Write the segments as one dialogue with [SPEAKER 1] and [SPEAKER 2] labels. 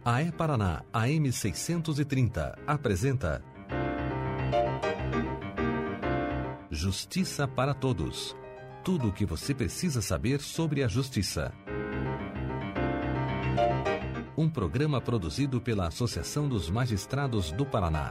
[SPEAKER 1] A E-Paraná AM 630 apresenta Justiça para Todos. Tudo o que você precisa saber sobre a justiça. Um programa produzido pela Associação dos Magistrados do Paraná.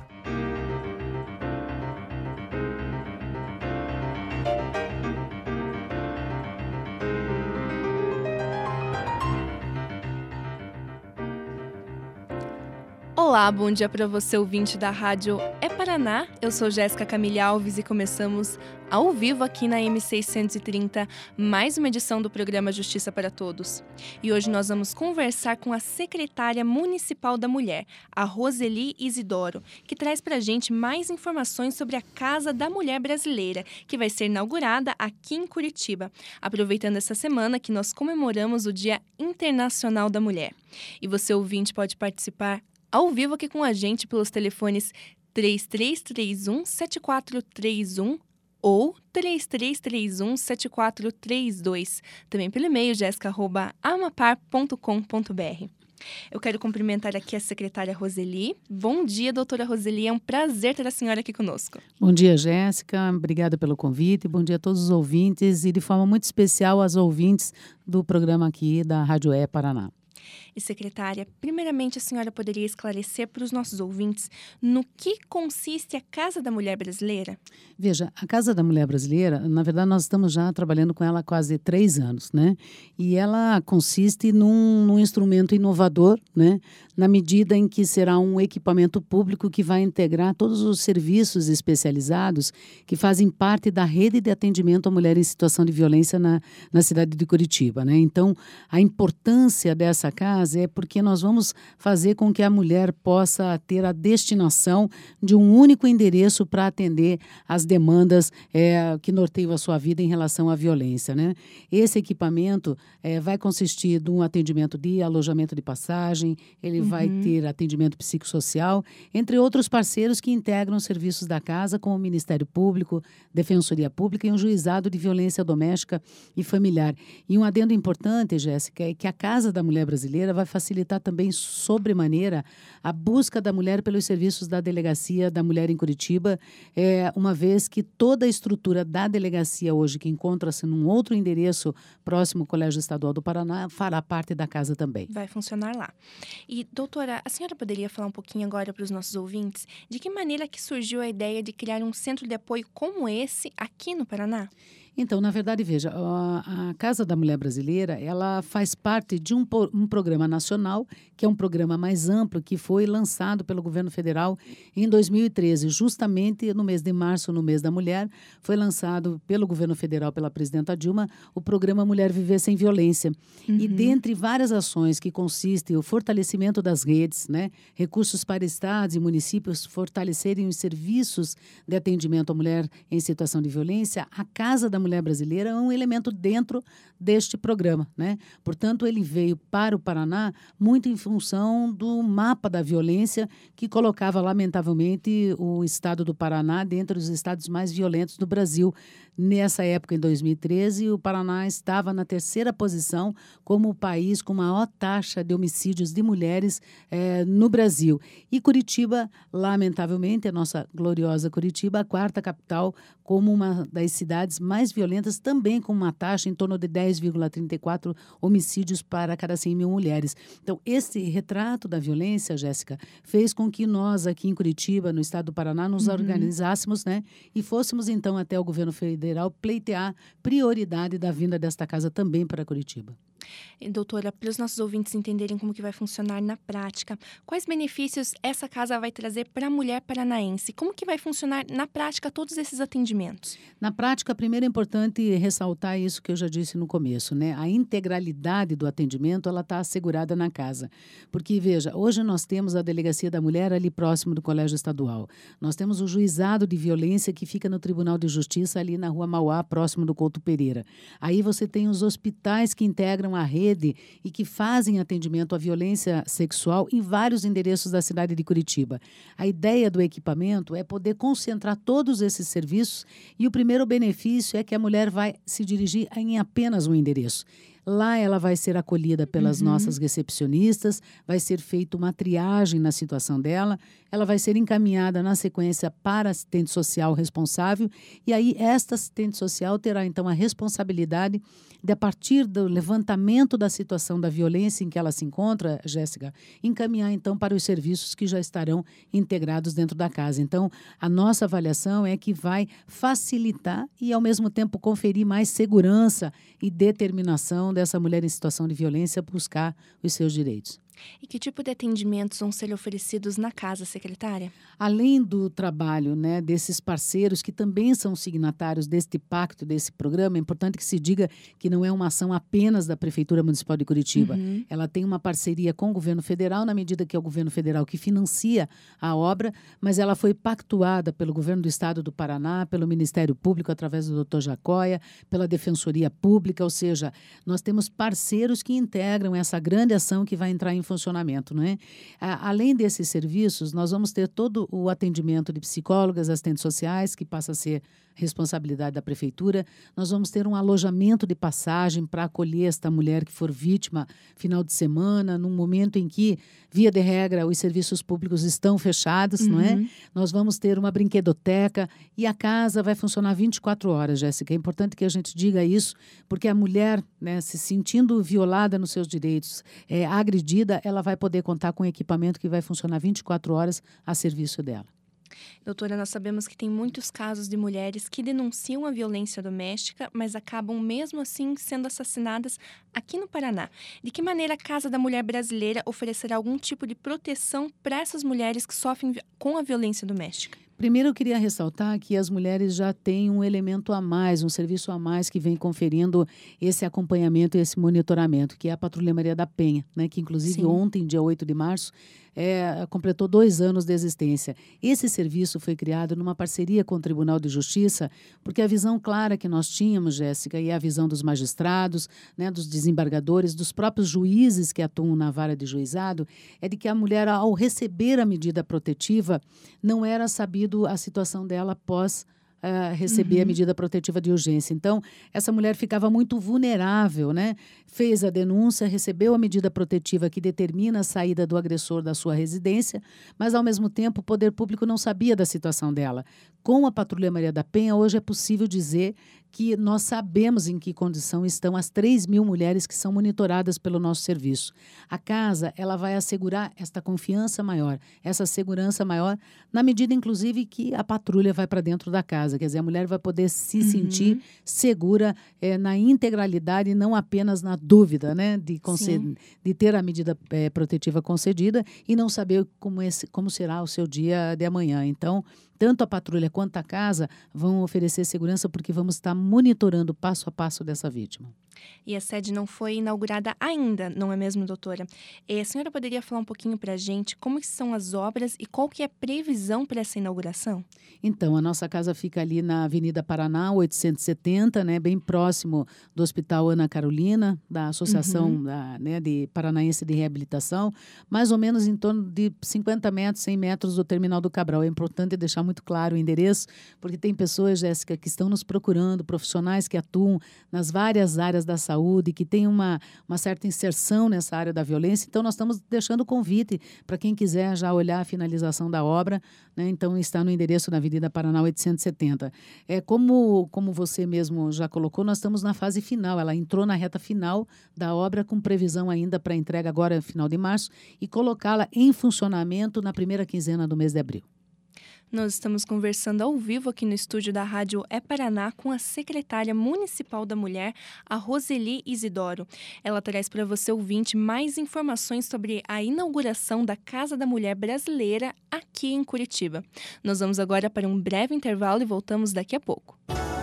[SPEAKER 2] Olá, bom dia para você, ouvinte da Rádio E-Paraná. Eu sou Jéssica Camille Alves e começamos ao vivo aqui na M630, mais uma edição do programa Justiça para Todos. E hoje nós vamos conversar com a secretária municipal da Mulher, a Roseli Isidoro, que traz para a gente mais informações sobre a Casa da Mulher Brasileira, que vai ser inaugurada aqui em Curitiba, aproveitando essa semana que nós comemoramos o Dia Internacional da Mulher. E você, ouvinte, pode participar ao vivo aqui com a gente pelos telefones 3331-7431 ou 3331-7432. Também pelo e-mail jessica@amapar.com.br. Eu quero cumprimentar aqui a secretária Roseli. Bom dia, doutora Roseli. É um prazer ter a senhora aqui conosco.
[SPEAKER 3] Bom dia, Jéssica. Obrigada pelo convite. Bom dia a todos os ouvintes e, de forma muito especial, aos ouvintes do programa aqui da Rádio E-Paraná.
[SPEAKER 2] E, secretária, primeiramente a senhora poderia esclarecer para os nossos ouvintes no que consiste a Casa da Mulher Brasileira?
[SPEAKER 3] Veja, a Casa da Mulher Brasileira, na verdade, nós estamos já trabalhando com ela há quase 3 anos, né? E ela consiste num instrumento inovador, né? Na medida em que será um equipamento público que vai integrar todos os serviços especializados que fazem parte da rede de atendimento à mulher em situação de violência na cidade de Curitiba, né? Então, a importância dessa casa é porque nós vamos fazer com que a mulher possa ter a destinação de um único endereço para atender as demandas que norteiam a sua vida em relação à violência, né? Esse equipamento vai consistir de um atendimento de alojamento de passagem, ele vai ter atendimento psicossocial, entre outros parceiros que integram os serviços da casa, como o Ministério Público, Defensoria Pública e um juizado de violência doméstica e familiar. E um adendo importante, Jéssica, é que a Casa da Mulher Brasileira vai facilitar também sobremaneira a busca da mulher pelos serviços da Delegacia da Mulher em Curitiba, uma vez que toda a estrutura da delegacia hoje, que encontra-se num outro endereço próximo ao Colégio Estadual do Paraná, fará parte da casa também.
[SPEAKER 2] Vai funcionar lá. E, doutora, a senhora poderia falar um pouquinho agora para os nossos ouvintes de que maneira que surgiu a ideia de criar um centro de apoio como esse aqui no Paraná?
[SPEAKER 3] Então, na verdade, veja, a Casa da Mulher Brasileira, ela faz parte de um programa nacional, que é um programa mais amplo, que foi lançado pelo governo federal em 2013, justamente no mês de março, no mês da mulher, foi lançado pelo governo federal, pela presidenta Dilma, o programa Mulher Viver Sem Violência. E dentre várias ações que consistem o fortalecimento das redes, né, recursos para estados e municípios fortalecerem os serviços de atendimento à mulher em situação de violência, a Casa da Mulher Brasileira é um elemento dentro deste programa, né? Portanto, ele veio para o Paraná muito em função do mapa da violência que colocava, lamentavelmente, o estado do Paraná dentre os estados mais violentos do Brasil. Nessa época, em 2013, o Paraná estava na 3ª posição como o país com maior taxa de homicídios de mulheres no Brasil. E Curitiba, lamentavelmente, a nossa gloriosa Curitiba, a 4ª capital, como uma das cidades mais violentas, também com uma taxa em torno de 10,34 homicídios para cada 100 mil mulheres. Então, esse retrato da violência, Jéssica, fez com que nós, aqui em Curitiba, no estado do Paraná, nos organizássemos, né, e fôssemos, então, até o governo federal pleitear prioridade da vinda desta casa também para Curitiba.
[SPEAKER 2] E, doutora, para os nossos ouvintes entenderem como que vai funcionar na prática, quais benefícios essa casa vai trazer para a mulher paranaense? Como que vai funcionar na prática todos esses atendimentos?
[SPEAKER 3] Na prática, primeiro é importante ressaltar isso que eu já disse no começo, né? A integralidade do atendimento, ela está assegurada na casa. Porque, veja, hoje nós temos a Delegacia da Mulher ali próximo do Colégio Estadual. Nós temos o Juizado de Violência que fica no Tribunal de Justiça ali na Rua Mauá, próximo do Couto Pereira. Aí você tem os hospitais que integram a rede e que fazem atendimento à violência sexual em vários endereços da cidade de Curitiba. A ideia do equipamento é poder concentrar todos esses serviços e o primeiro benefício é que a mulher vai se dirigir em apenas um endereço. Lá ela vai ser acolhida pelas nossas recepcionistas, vai ser feita uma triagem na situação dela, ela vai ser encaminhada na sequência para a assistente social responsável e aí esta assistente social terá então a responsabilidade de, a partir do levantamento da situação da violência em que ela se encontra, Jéssica, encaminhar então para os serviços que já estarão integrados dentro da casa. Então, a nossa avaliação é que vai facilitar e, ao mesmo tempo, conferir mais segurança e determinação dessa mulher em situação de violência buscar os seus direitos.
[SPEAKER 2] E que tipo de atendimentos vão ser oferecidos na casa, secretária?
[SPEAKER 3] Além do trabalho, né, desses parceiros que também são signatários deste pacto, desse programa, é importante que se diga que não é uma ação apenas da Prefeitura Municipal de Curitiba. Ela tem uma parceria com o governo federal, na medida que é o governo federal que financia a obra, mas ela foi pactuada pelo governo do estado do Paraná, pelo Ministério Público, através do Dr. Jacóia, pela Defensoria Pública, ou seja, nós temos parceiros que integram essa grande ação que vai entrar em funcionamento, não é? Além desses serviços, nós vamos ter todo o atendimento de psicólogas, assistentes sociais, que passa a ser responsabilidade da prefeitura. Nós vamos ter um alojamento de passagem para acolher esta mulher que for vítima final de semana, num momento em que, via de regra, os serviços públicos estão fechados, não é? Nós vamos ter uma brinquedoteca e a casa vai funcionar 24 horas, Jéssica. É importante que a gente diga isso, porque a mulher, né, se sentindo violada nos seus direitos, agredida, ela vai poder contar com equipamento que vai funcionar 24 horas a serviço dela.
[SPEAKER 2] Doutora, nós sabemos que tem muitos casos de mulheres que denunciam a violência doméstica, mas acabam mesmo assim sendo assassinadas aqui no Paraná. De que maneira a Casa da Mulher Brasileira oferecerá algum tipo de proteção para essas mulheres que sofrem com a violência doméstica?
[SPEAKER 3] Primeiro, eu queria ressaltar que as mulheres já têm um elemento a mais, um serviço a mais que vem conferindo esse acompanhamento e esse monitoramento, que é a Patrulha Maria da Penha, né? Que inclusive ontem, dia 8 de março, completou 2 anos de existência. Esse serviço foi criado numa parceria com o Tribunal de Justiça, porque a visão clara que nós tínhamos, Jéssica, e a visão dos magistrados, né, dos desembargadores, dos próprios juízes que atuam na vara de juizado, é de que a mulher, ao receber a medida protetiva, não era sabido a situação dela após receber a medida protetiva de urgência. Então, essa mulher ficava muito vulnerável, né? Fez a denúncia, recebeu a medida protetiva que determina a saída do agressor da sua residência, mas, ao mesmo tempo, o poder público não sabia da situação dela. Com a Patrulha Maria da Penha, hoje é possível dizer que nós sabemos em que condição estão as 3.000 mulheres que são monitoradas pelo nosso serviço. A casa, ela vai assegurar esta confiança maior, essa segurança maior, na medida, inclusive, que a patrulha vai para dentro da casa. Quer dizer, a mulher vai poder se sentir segura na integralidade e não apenas na dúvida, né, de ter a medida protetiva concedida e não saber como será o seu dia de amanhã. Então, tanto a patrulha quanto a casa vão oferecer segurança porque vamos estar monitorando passo a passo dessa vítima.
[SPEAKER 2] E a sede não foi inaugurada ainda, não é mesmo, doutora? A senhora poderia falar um pouquinho para a gente como que são as obras e qual que é a previsão para essa inauguração?
[SPEAKER 3] Então, a nossa casa fica ali na Avenida Paraná, 870, né, bem próximo do Hospital Ana Carolina, da Associação de Paranaense de Reabilitação, mais ou menos em torno de 50 metros, 100 metros do Terminal do Cabral. É importante deixar muito claro o endereço, porque tem pessoas, Jéssica, que estão nos procurando, profissionais que atuam nas várias áreas da saúde, que têm uma certa inserção nessa área da violência. Então, nós estamos deixando o convite para quem quiser já olhar a finalização da obra, né? Então, está no endereço na Avenida Paraná 870. Como você mesmo já colocou, nós estamos na fase final. Ela entrou na reta final da obra, com previsão ainda para entrega agora, final de março, e colocá-la em funcionamento na primeira quinzena do mês de abril.
[SPEAKER 2] Nós estamos conversando ao vivo aqui no estúdio da Rádio Paraná com a secretária municipal da Mulher, a Roseli Isidoro. Ela traz para você, ouvinte, mais informações sobre a inauguração da Casa da Mulher Brasileira aqui em Curitiba. Nós vamos agora para um breve intervalo e voltamos daqui a pouco.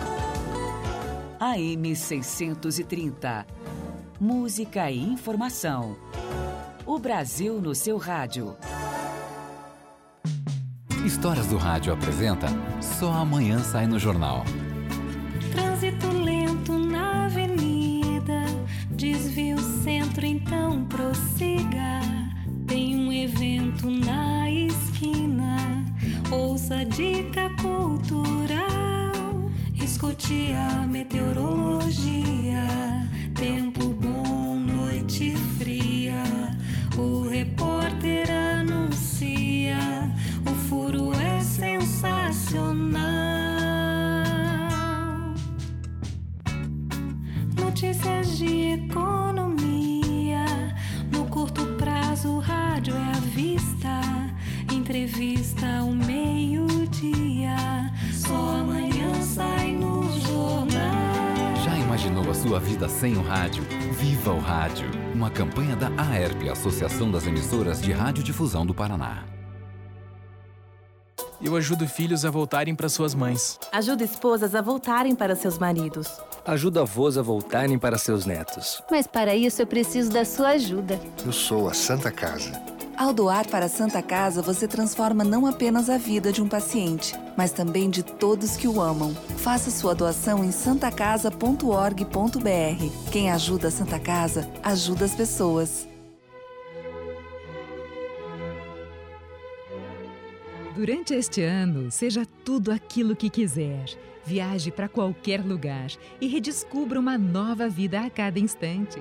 [SPEAKER 4] AM 630. Música e informação. O Brasil no seu rádio.
[SPEAKER 1] Histórias do Rádio apresenta Só Amanhã Sai no Jornal.
[SPEAKER 5] Trânsito lento na avenida, desvia o centro, então prossiga. Tem um evento na esquina, ouça a dica cultural. Escute a meteorologia, tempo bom noite fria, o repórter anuncia, o furo é sensacional. Notícias de economia, no curto prazo, rádio é a vista. Entrevista ao meio-dia, só amanhã sai no jornal.
[SPEAKER 6] Já imaginou a sua vida sem o rádio? Viva o Rádio! Uma campanha da AERP, Associação das Emissoras de Radiodifusão do Paraná.
[SPEAKER 7] Eu ajudo filhos a voltarem para suas mães.
[SPEAKER 8] Ajuda esposas a voltarem para seus maridos.
[SPEAKER 9] Ajuda avós a voltarem para seus netos.
[SPEAKER 10] Mas para isso eu preciso da sua ajuda.
[SPEAKER 11] Eu sou a Santa Casa.
[SPEAKER 12] Ao doar para a Santa Casa, você transforma não apenas a vida de um paciente, mas também de todos que o amam. Faça sua doação em santacasa.org.br. Quem ajuda a Santa Casa, ajuda as pessoas.
[SPEAKER 13] Durante este ano, seja tudo aquilo que quiser. Viaje para qualquer lugar e redescubra uma nova vida a cada instante.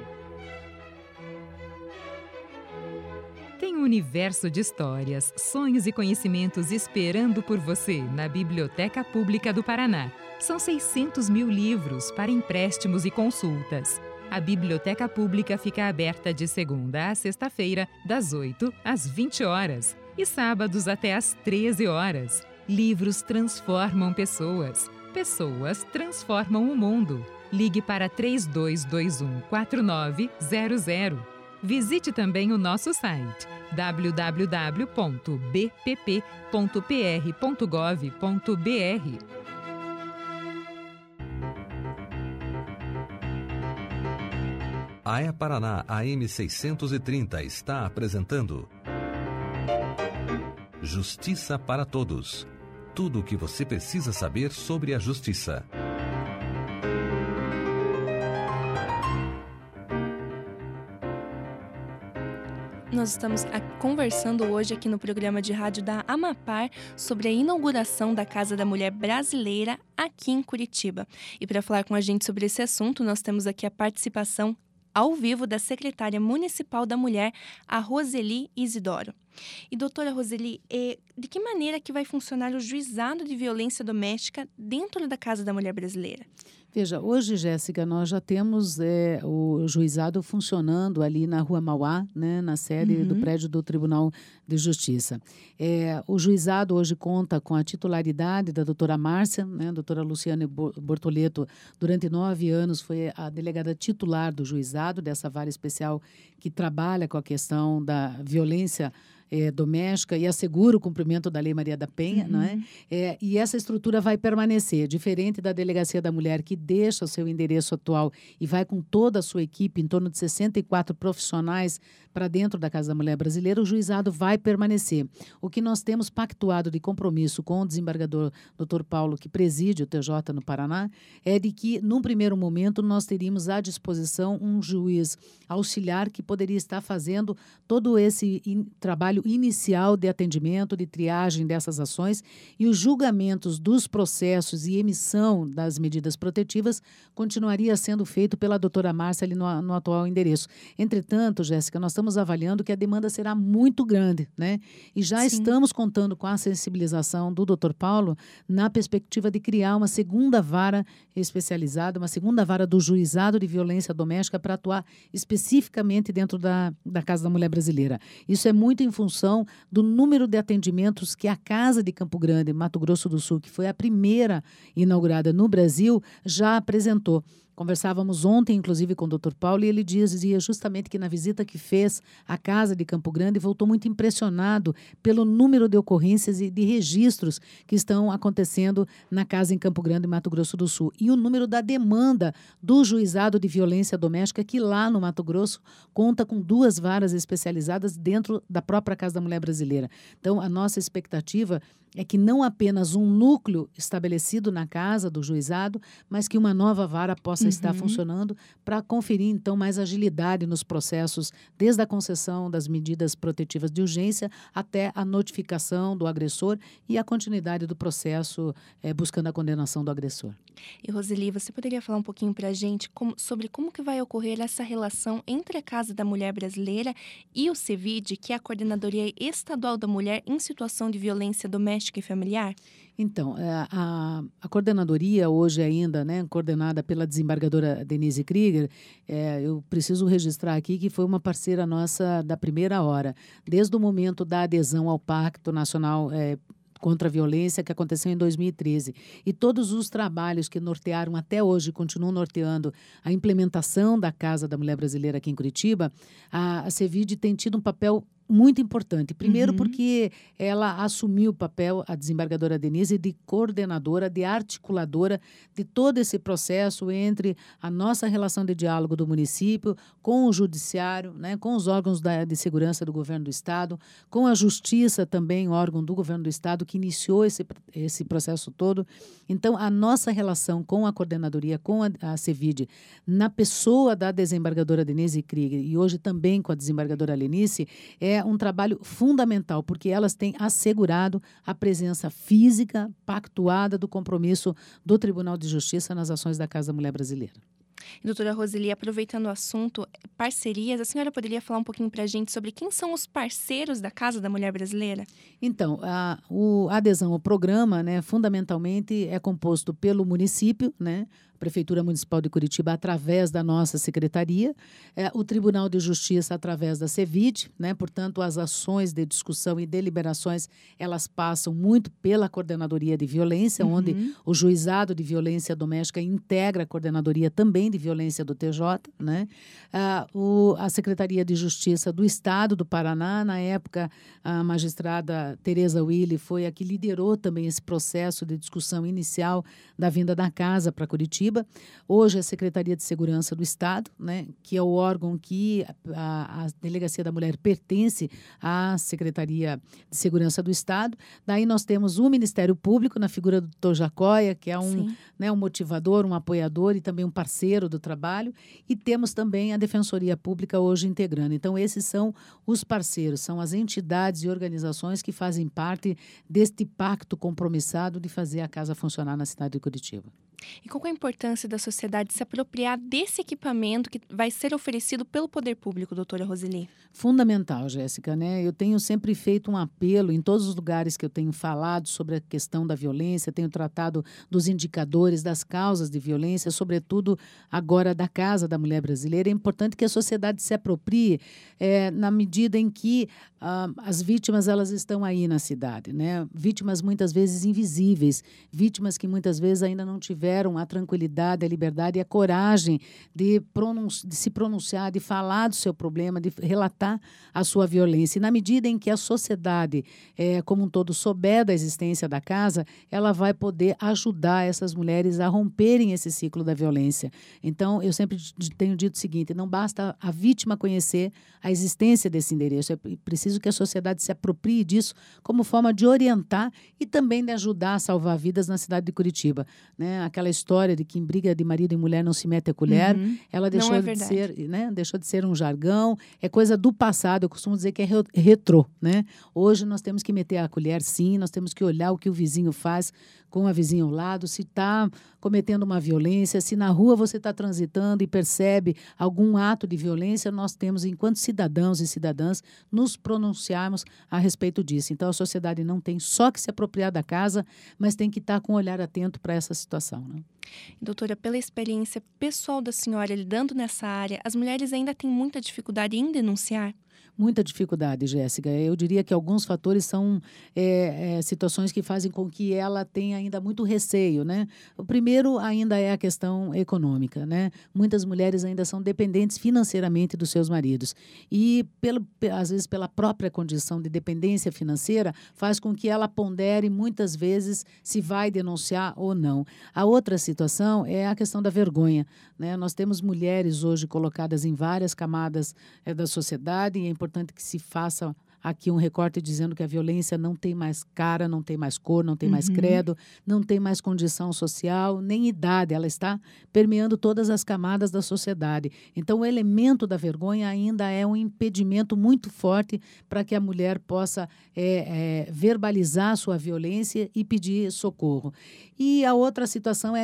[SPEAKER 13] Tem um universo de histórias, sonhos e conhecimentos esperando por você na Biblioteca Pública do Paraná. São 600 mil livros para empréstimos e consultas. A Biblioteca Pública fica aberta de segunda a sexta-feira, das 8 às 20 horas e sábados até às 13 horas. Livros transformam pessoas. Pessoas transformam o mundo. Ligue para 3221-4900. Visite também o nosso site www.bpp.pr.gov.br.
[SPEAKER 1] A AE Paraná AM 630 está apresentando Justiça para Todos. Tudo o que você precisa saber sobre a justiça.
[SPEAKER 2] Nós estamos conversando hoje aqui no programa de rádio da Amapar sobre a inauguração da Casa da Mulher Brasileira aqui em Curitiba. E para falar com a gente sobre esse assunto, nós temos aqui a participação ao vivo da secretária municipal da Mulher, a Roseli Isidoro. E doutora Roseli, de que maneira que vai funcionar o juizado de violência doméstica dentro da Casa da Mulher Brasileira?
[SPEAKER 3] Veja, hoje, Jéssica, nós já temos o juizado funcionando ali na Rua Mauá, né, na sede do prédio do Tribunal de Justiça. O juizado hoje conta com a titularidade da doutora Márcia, né, a doutora Luciane Bortoleto, durante 9 anos foi a delegada titular do juizado, dessa vara especial que trabalha com a questão da violência doméstica e assegura o cumprimento da Lei Maria da Penha, não é? E essa estrutura vai permanecer, diferente da Delegacia da Mulher, que deixa o seu endereço atual e vai com toda a sua equipe, em torno de 64 profissionais, para dentro da Casa da Mulher Brasileira. O juizado vai permanecer. O que nós temos pactuado de compromisso com o desembargador Dr. Paulo, que preside o TJ no Paraná, é de que, num primeiro momento, nós teríamos à disposição um juiz auxiliar que poderia estar fazendo todo esse trabalho inicial de atendimento, de triagem dessas ações, e os julgamentos dos processos e emissão das medidas protetivas continuaria sendo feito pela doutora Márcia ali no atual endereço. Entretanto, Jéssica, nós estamos avaliando que a demanda será muito grande, né? E já estamos contando com a sensibilização do doutor Paulo na perspectiva de criar uma segunda vara especializada, uma segunda vara do juizado de violência doméstica para atuar especificamente dentro da Casa da Mulher Brasileira. Isso é muito em função do número de atendimentos que a Casa de Campo Grande, Mato Grosso do Sul, que foi a primeira inaugurada no Brasil, já apresentou. Conversávamos ontem, inclusive, com o Dr. Paulo, e ele dizia justamente que na visita que fez à Casa de Campo Grande, voltou muito impressionado pelo número de ocorrências e de registros que estão acontecendo na Casa em Campo Grande, Mato Grosso do Sul. E o número da demanda do juizado de violência doméstica, que lá no Mato Grosso conta com 2 varas especializadas dentro da própria Casa da Mulher Brasileira. Então, a nossa expectativa é que não apenas um núcleo estabelecido na casa do juizado, mas que uma nova vara possa possa estar funcionando para conferir, então, mais agilidade nos processos, desde a concessão das medidas protetivas de urgência até a notificação do agressor e a continuidade do processo buscando a condenação do agressor.
[SPEAKER 2] E, Roseli, você poderia falar um pouquinho para a gente sobre como que vai ocorrer essa relação entre a Casa da Mulher Brasileira e o CEVID, que é a Coordenadoria Estadual da Mulher em Situação de Violência Doméstica e Familiar?
[SPEAKER 3] Então, a coordenadoria hoje ainda, né, coordenada pela desembargadora Denise Krieger, eu preciso registrar aqui que foi uma parceira nossa da primeira hora, desde o momento da adesão ao Pacto Nacional contra a Violência, que aconteceu em 2013. E todos os trabalhos que nortearam até hoje, continuam norteando a implementação da Casa da Mulher Brasileira aqui em Curitiba, a CEVID tem tido um papel muito importante. Primeiro porque ela assumiu o papel, a desembargadora Denise, de coordenadora, de articuladora de todo esse processo entre a nossa relação de diálogo do município com o judiciário, né, com os órgãos de segurança do governo do estado, com a justiça também, órgão do governo do estado que iniciou esse processo todo. Então, a nossa relação com a coordenadoria, com a CEVID, na pessoa da desembargadora Denise Krieger e hoje também com a desembargadora Lenice, é um trabalho fundamental, porque elas têm assegurado a presença física, pactuada do compromisso do Tribunal de Justiça nas ações da Casa da Mulher Brasileira.
[SPEAKER 2] Doutora Roseli, aproveitando o assunto parcerias, a senhora poderia falar um pouquinho para a gente sobre quem são os parceiros da Casa da Mulher Brasileira?
[SPEAKER 3] Então, a adesão ao programa, né, fundamentalmente é composto pelo município, né, Prefeitura Municipal de Curitiba, através da nossa secretaria, o Tribunal de Justiça, através da CEVID, né? Portanto, as ações de discussão e deliberações, elas passam muito pela Coordenadoria de Violência, onde o Juizado de Violência Doméstica integra a Coordenadoria também de Violência do TJ, né? A Secretaria de Justiça do Estado do Paraná, na época, a magistrada Tereza Willi foi a que liderou também esse processo de discussão inicial da vinda da casa para Curitiba. Hoje, a Secretaria de Segurança do Estado, né, que é o órgão que a Delegacia da Mulher pertence à Secretaria de Segurança do Estado. Daí nós temos o Ministério Público, na figura do Dr. Jacóia, que é um motivador, um apoiador e também um parceiro do trabalho. E temos também a Defensoria Pública hoje integrando. Então, esses são os parceiros, são as entidades e organizações que fazem parte deste pacto compromissado de fazer a casa funcionar na cidade de Curitiba.
[SPEAKER 2] E qual é a importância da sociedade se apropriar desse equipamento que vai ser oferecido pelo poder público, doutora Roseli?
[SPEAKER 3] Fundamental, Jéssica, né? Eu tenho sempre feito um apelo em todos os lugares que eu tenho falado sobre a questão da violência, tenho tratado dos indicadores, das causas de violência, sobretudo agora da Casa da Mulher Brasileira. É importante que a sociedade se aproprie na medida em que as vítimas elas estão aí na cidade, né? Vítimas muitas vezes invisíveis, vítimas que muitas vezes ainda não tiveram a tranquilidade, a liberdade e a coragem de se pronunciar, de falar do seu problema, de relatar a sua violência. E na medida em que a sociedade, como um todo, souber da existência da casa, ela vai poder ajudar essas mulheres a romperem esse ciclo da violência. Então, eu sempre tenho dito o seguinte, não basta a vítima conhecer a existência desse endereço, é preciso que a sociedade se aproprie disso como forma de orientar e também de ajudar a salvar vidas na cidade de Curitiba, né? Aquela história de que em briga de marido e mulher não se mete a colher, ela deixou de ser, né? Deixou de ser um jargão, é coisa do passado, eu costumo dizer que é retrô, né? Hoje nós temos que meter a colher, sim, nós temos que olhar o que o vizinho faz com a vizinha ao lado, se está cometendo uma violência, se na rua você está transitando e percebe algum ato de violência, nós temos, enquanto cidadãos e cidadãs, nos pronunciarmos a respeito disso. Então, a sociedade não tem só que se apropriar da casa, mas tem que estar com um olhar atento para essa situação, né?
[SPEAKER 2] Doutora, pela experiência pessoal da senhora lidando nessa área, as mulheres ainda têm muita dificuldade em denunciar?
[SPEAKER 3] Muita dificuldade, Jéssica. Eu diria que alguns fatores são situações que fazem com que ela tenha ainda muito receio, né? O primeiro ainda é a questão econômica, né? Muitas mulheres ainda são dependentes financeiramente dos seus maridos. E, às vezes, pela própria condição de dependência financeira, faz com que ela pondere muitas vezes se vai denunciar ou não. A outra situação é a questão da vergonha, né? Nós temos mulheres hoje colocadas em várias camadas da sociedade e é importante que se faça aqui um recorte dizendo que a violência não tem mais cara, não tem mais cor, não tem mais credo, não tem mais condição social, nem idade. Ela está permeando todas as camadas da sociedade. Então, o elemento da vergonha ainda é um impedimento muito forte para que a mulher possa verbalizar a sua violência e pedir socorro. E a outra situação é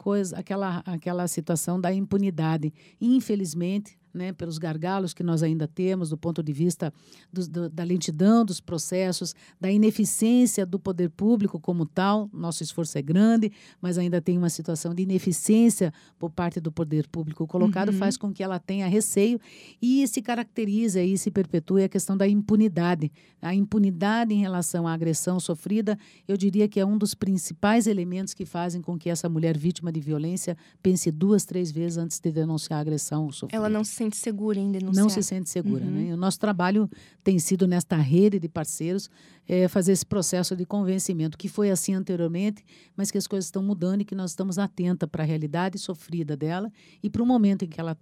[SPEAKER 3] aquela situação da impunidade. Infelizmente, né, pelos gargalos que nós ainda temos do ponto de vista da lentidão dos processos, da ineficiência do poder público como tal. Nosso esforço é grande, mas ainda tem uma situação de ineficiência por parte do poder público colocado, faz com que ela tenha receio e se caracteriza e se perpetue a questão da impunidade. A impunidade em relação à agressão sofrida, eu diria que é um dos principais elementos que fazem com que essa mulher vítima de violência pense 2, 3 vezes antes de denunciar a agressão sofrida.
[SPEAKER 2] Ela não se sente segura em denunciar.
[SPEAKER 3] Não se sente segura. Né? O nosso trabalho tem sido, nesta rede de parceiros, fazer esse processo de convencimento, que foi assim anteriormente, mas que as coisas estão mudando e que nós estamos atentas para a realidade sofrida dela e para o momento em que ela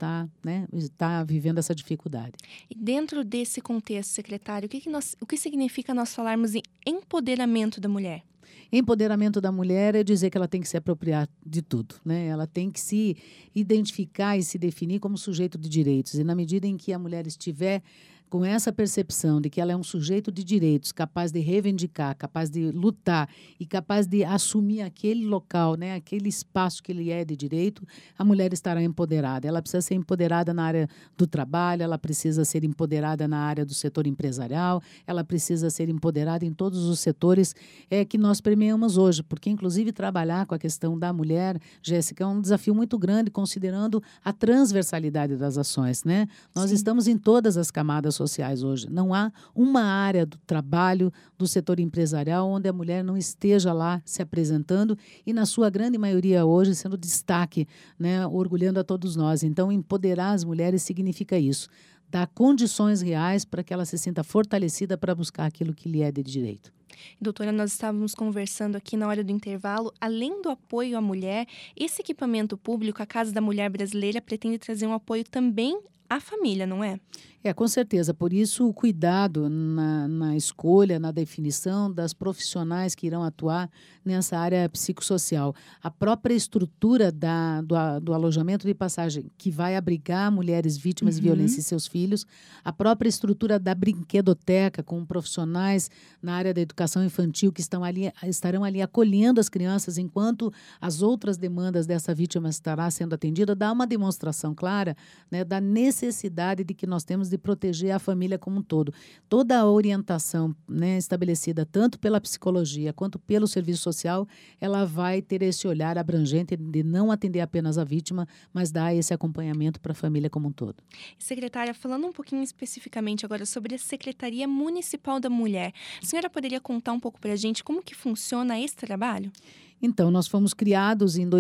[SPEAKER 3] está vivendo essa dificuldade.
[SPEAKER 2] E dentro desse contexto, secretário, o que significa nós falarmos em empoderamento da mulher?
[SPEAKER 3] Empoderamento da mulher é dizer que ela tem que se apropriar de tudo, né? Ela tem que se identificar e se definir como sujeito de direitos. E na medida em que a mulher estiver com essa percepção de que ela é um sujeito de direitos, capaz de reivindicar, capaz de lutar e capaz de assumir aquele local, né, aquele espaço que ele é de direito, a mulher estará empoderada. Ela precisa ser empoderada na área do trabalho, ela precisa ser empoderada na área do setor empresarial, ela precisa ser empoderada em todos os setores que nós permeamos hoje, porque inclusive trabalhar com a questão da mulher, Jéssica, é um desafio muito grande, considerando a transversalidade das ações, né? Nós estamos em todas as camadas sociais hoje. Não há uma área do trabalho, do setor empresarial, onde a mulher não esteja lá se apresentando e, na sua grande maioria hoje, sendo destaque, né, orgulhando a todos nós. Então, empoderar as mulheres significa isso. Dar condições reais para que ela se sinta fortalecida para buscar aquilo que lhe é de direito.
[SPEAKER 2] Doutora, nós estávamos conversando aqui na hora do intervalo, além do apoio à mulher, esse equipamento público, a Casa da Mulher Brasileira, pretende trazer um apoio também à família, não é?
[SPEAKER 3] Com certeza. Por isso, o cuidado na escolha, na definição das profissionais que irão atuar nessa área psicossocial. A própria estrutura do alojamento de passagem, que vai abrigar mulheres vítimas de violência e seus filhos, a própria estrutura da brinquedoteca, com profissionais na área da educação infantil que estarão ali acolhendo as crianças enquanto as outras demandas dessa vítima estará sendo atendida, dá uma demonstração clara, né, da necessidade de que nós temos de proteger a família como um todo. Toda a orientação, né, estabelecida tanto pela psicologia quanto pelo serviço social, ela vai ter esse olhar abrangente de não atender apenas a vítima, mas dar esse acompanhamento para a família como um todo.
[SPEAKER 2] Secretária, falando um pouquinho especificamente agora sobre a Secretaria Municipal da Mulher, a senhora poderia contar um pouco para a gente como que funciona esse trabalho?
[SPEAKER 3] Então, nós fomos criados em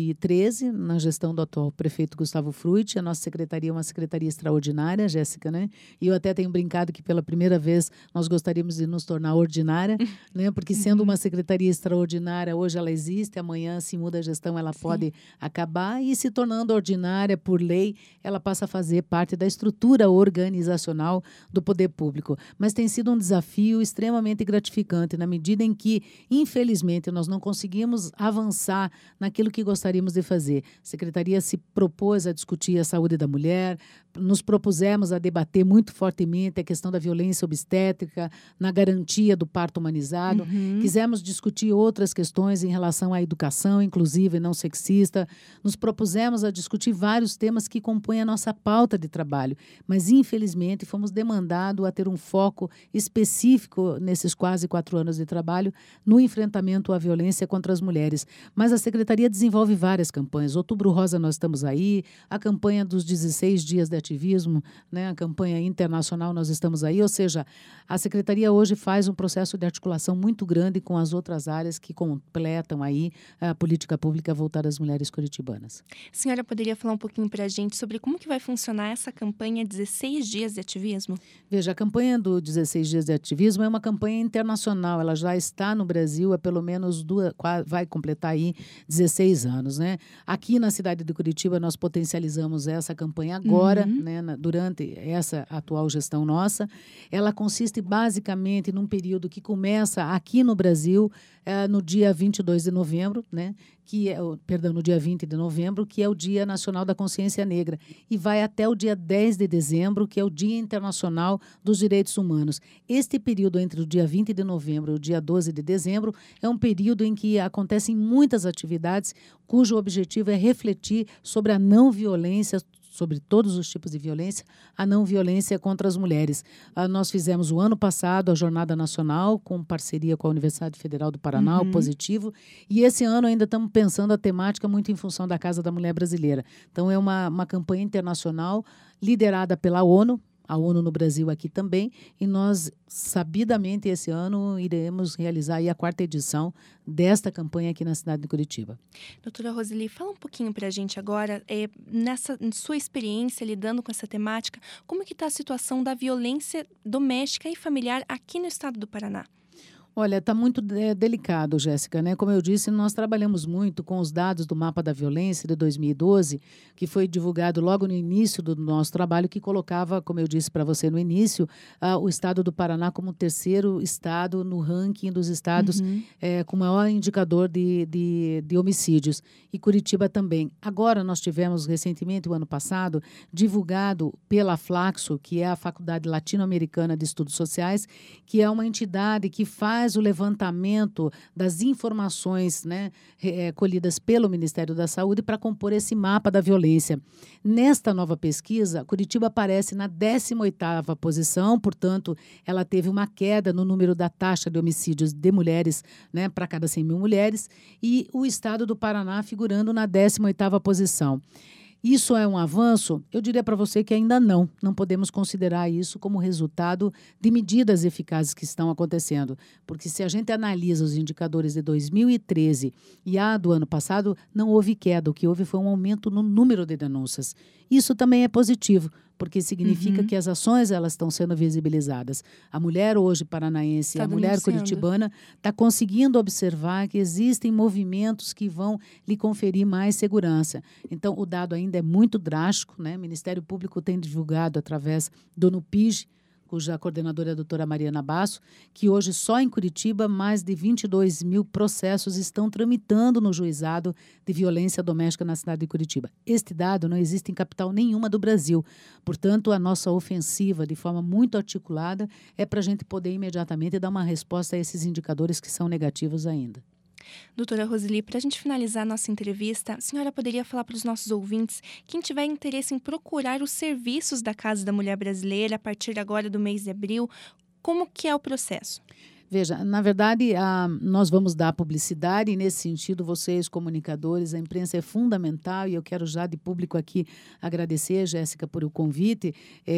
[SPEAKER 3] 2013, na gestão do atual prefeito Gustavo Frutti. A nossa secretaria é uma secretaria extraordinária, Jéssica, né? E eu até tenho brincado que pela primeira vez nós gostaríamos de nos tornar ordinária, né? Porque sendo uma secretaria extraordinária, hoje ela existe, amanhã se muda a gestão, ela pode acabar e se tornando ordinária por lei, ela passa a fazer parte da estrutura organizacional do poder público. Mas tem sido um desafio extremamente gratificante, na medida em que, infelizmente, nós não conseguimos avançar naquilo que gostaríamos de fazer. A Secretaria se propôs a discutir a saúde da mulher, nos propusemos a debater muito fortemente a questão da violência obstétrica, na garantia do parto humanizado. Quisemos discutir outras questões em relação à educação inclusiva e não sexista. Nos propusemos a discutir vários temas que compõem a nossa pauta de trabalho, mas infelizmente fomos demandados a ter um foco específico nesses quase 4 anos de trabalho no enfrentamento à violência contra as mulheres. Mas a Secretaria desenvolve várias campanhas. Outubro Rosa nós estamos aí, a campanha dos 16 dias de ativismo, né? A campanha internacional nós estamos aí, ou seja, a Secretaria hoje faz um processo de articulação muito grande com as outras áreas que completam aí a política pública voltada às mulheres curitibanas.
[SPEAKER 2] A senhora poderia falar um pouquinho para a gente sobre como que vai funcionar essa campanha 16 dias de ativismo?
[SPEAKER 3] Veja, a campanha do 16 dias de ativismo é uma campanha internacional, ela já está no Brasil há pelo menos vai completar aí 16 anos, né? Aqui na cidade de Curitiba, nós potencializamos essa campanha agora, né, durante essa atual gestão nossa. Ela consiste basicamente num período que começa aqui no Brasil, no dia 22 de novembro, né? No dia 20 de novembro, que é o Dia Nacional da Consciência Negra, e vai até o dia 10 de dezembro, que é o Dia Internacional dos Direitos Humanos. Este período entre o dia 20 de novembro e o dia 12 de dezembro é um período em que acontecem muitas atividades cujo objetivo é refletir sobre a não violência, sobre todos os tipos de violência, a não violência contra as mulheres. Nós fizemos o ano passado a Jornada Nacional, com parceria com a Universidade Federal do Paraná, o Positivo, e esse ano ainda estamos pensando a temática muito em função da Casa da Mulher Brasileira. Então, é uma campanha internacional liderada pela ONU, a ONU no Brasil aqui também, e nós, sabidamente, esse ano iremos realizar aí a 4ª edição desta campanha aqui na cidade de Curitiba.
[SPEAKER 2] Doutora Roseli, fala um pouquinho para a gente agora, nessa sua experiência lidando com essa temática, como que está a situação da violência doméstica e familiar aqui no estado do Paraná?
[SPEAKER 3] Olha, está muito delicado, Jéssica, né? Como eu disse, nós trabalhamos muito com os dados do Mapa da Violência de 2012, que foi divulgado logo no início do nosso trabalho, que colocava, como eu disse para você no início, o estado do Paraná como o 3º estado no ranking dos estados com maior indicador de homicídios. E Curitiba também. Agora, nós tivemos recentemente, o ano passado, divulgado pela Flaxo, que é a Faculdade Latino-Americana de Estudos Sociais, que é uma entidade que faz o levantamento das informações, né, colhidas pelo Ministério da Saúde para compor esse mapa da violência. Nesta nova pesquisa, Curitiba aparece na 18ª posição, portanto, ela teve uma queda no número da taxa de homicídios de mulheres, né, para cada 100 mil mulheres, e o estado do Paraná figurando na 18ª posição. Isso é um avanço? Eu diria para você que ainda não podemos considerar isso como resultado de medidas eficazes que estão acontecendo, porque se a gente analisa os indicadores de 2013 e a do ano passado, não houve queda, o que houve foi um aumento no número de denúncias. Isso também é positivo, porque significa que as ações elas estão sendo visibilizadas. A mulher hoje paranaense, a mulher curitibana, está conseguindo observar que existem movimentos que vão lhe conferir mais segurança. Então, o dado ainda é muito drástico, né? O Ministério Público tem divulgado através do NUPIG, cuja coordenadora é a doutora Mariana Basso, que hoje só em Curitiba mais de 22 mil processos estão tramitando no juizado de violência doméstica na cidade de Curitiba. Este dado não existe em capital nenhuma do Brasil. Portanto, a nossa ofensiva, de forma muito articulada, é para a gente poder imediatamente dar uma resposta a esses indicadores que são negativos ainda.
[SPEAKER 2] Doutora Roseli, para a gente finalizar a nossa entrevista, a senhora poderia falar para os nossos ouvintes, quem tiver interesse em procurar os serviços da Casa da Mulher Brasileira a partir agora do mês de abril, como que é o processo?
[SPEAKER 3] Veja, na verdade, nós vamos dar publicidade e, nesse sentido, vocês, comunicadores, a imprensa é fundamental e eu quero já de público aqui agradecer, Jéssica, por o convite.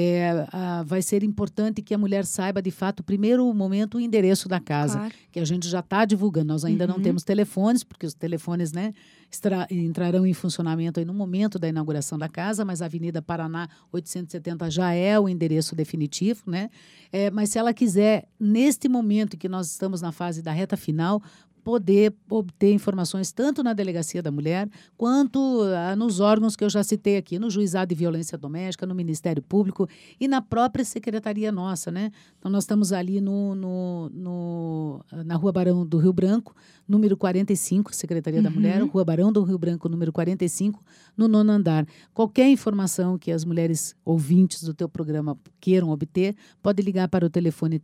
[SPEAKER 3] Vai ser importante que a mulher saiba, de fato, primeiro momento, o endereço da casa, que a gente já está divulgando. Nós ainda não temos telefones, porque os telefones, né, entrarão em funcionamento aí no momento da inauguração da casa, mas a Avenida Paraná 870 já é o endereço definitivo, né? Mas se ela quiser, neste momento que nós estamos na fase da reta final, poder obter informações tanto na Delegacia da Mulher quanto nos órgãos que eu já citei aqui, no Juizado de Violência Doméstica, no Ministério Público e na própria secretaria nossa, né? Então, nós estamos ali na Rua Barão do Rio Branco, número 45, Secretaria da Mulher, Rua Barão do Rio Branco, número 45, no 9º andar. Qualquer informação que as mulheres ouvintes do teu programa queiram obter, pode ligar para o telefone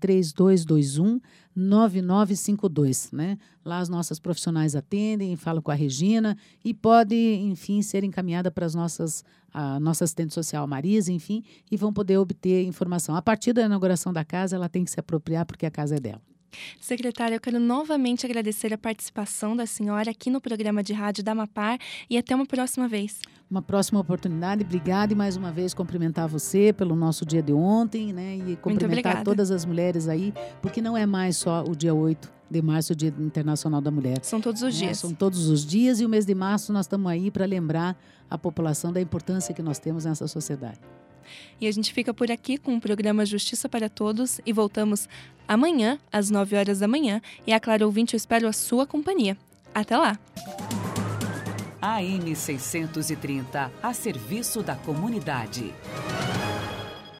[SPEAKER 3] 3221-9952, né? Lá as nossas profissionais atendem, falam com a Regina e pode, enfim, ser encaminhada para a nossa assistente social, Marisa, enfim, e vão poder obter informação. A partir da inauguração da casa, ela tem que se apropriar porque a casa é dela.
[SPEAKER 2] Secretária, eu quero novamente agradecer a participação da senhora aqui no programa de rádio da Amapar e até uma próxima vez.
[SPEAKER 3] Uma próxima oportunidade, obrigada e mais uma vez cumprimentar você pelo nosso dia de ontem, né? E cumprimentar todas as mulheres aí, porque não é mais só o dia 8 de março, o Dia Internacional da Mulher.
[SPEAKER 2] São todos os dias.
[SPEAKER 3] São todos os dias e o mês de março nós estamos aí para lembrar a população da importância que nós temos nessa sociedade.
[SPEAKER 2] E a gente fica por aqui com o programa Justiça para Todos e voltamos amanhã, às 9 horas da manhã. E, é claro, ouvinte, eu espero a sua companhia. Até lá!
[SPEAKER 4] AM 630, a serviço da comunidade.